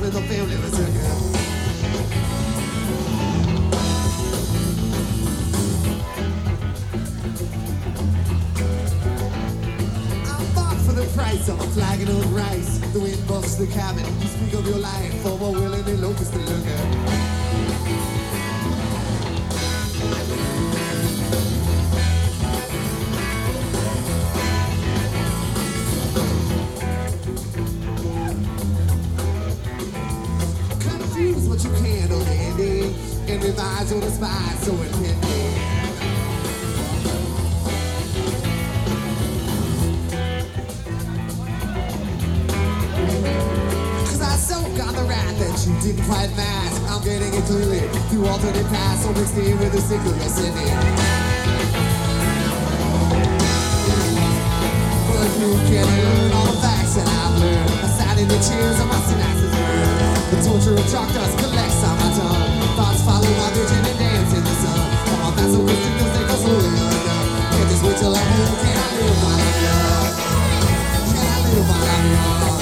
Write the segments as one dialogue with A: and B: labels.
A: little family berserker. I fought for the price of a flagon of rice. The wind buffs the cabin. You speak of your life for more willing than locust to look at. What you can on the ending and revise on the spy so impending. Cause I soak on the rat that you didn't quite mask. I'm getting it clearly through alternate paths, so mixed in with the signal you're sending. But you can't learn all the facts that I've learned. I sat in the chairs of my synapses burn. The torture of chalk dust collects on my tongue. Thoughts follow my vision and dance in the sun. Come on, that's so good because they go slowly under. Can't just wait till I'm home. Can I live while I'm young? Can I live while I'm young?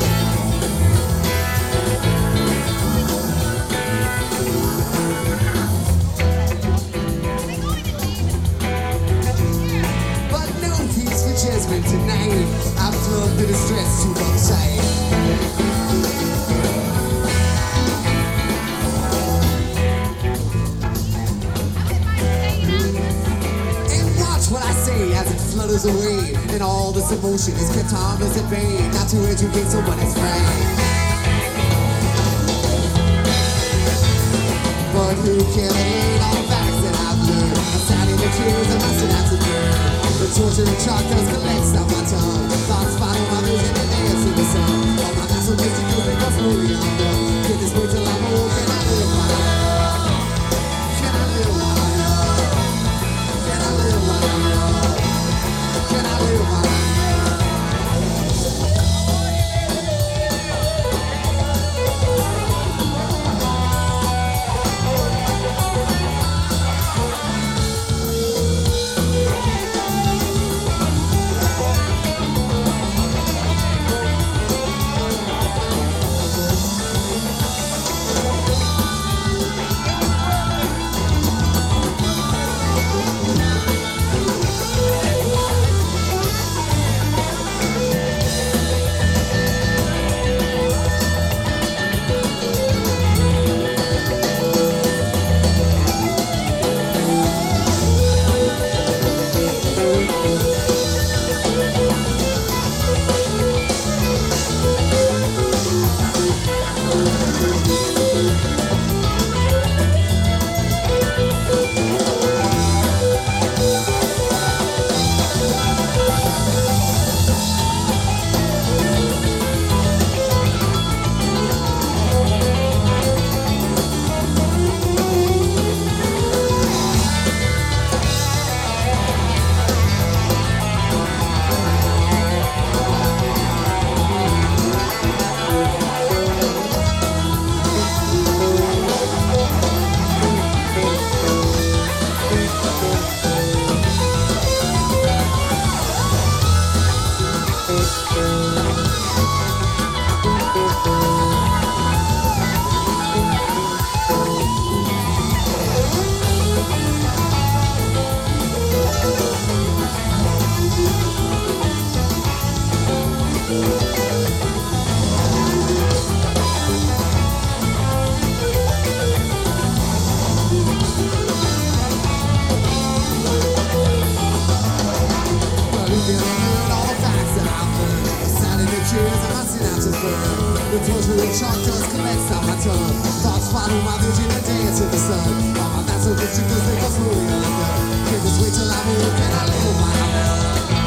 A: But no peace for Jasmine tonight. I've plugged the distress too long tight. What I say as it flutters away, and all this emotion is kept harmless at bay, not to educate someone that's right. But who can relate all the facts that I've learned? I sat in the tears of my synapses burn. The torture and chalk dust collects on my tongue. Thoughts follow my vision and dance in the sun. All my thoughts are wasted because they go slowly under. Can't just wait till I'm old. Can I live while I'm young? Can I live while I'm young? Can I live while I'm young? Can I live while I'm young? The torture of chalk dust collects on my tongue. Thoughts follow my vision and dance in the sun. All my thoughts are good because they go slowly under. Can't just wait till I'm old. Can I live while I'm young?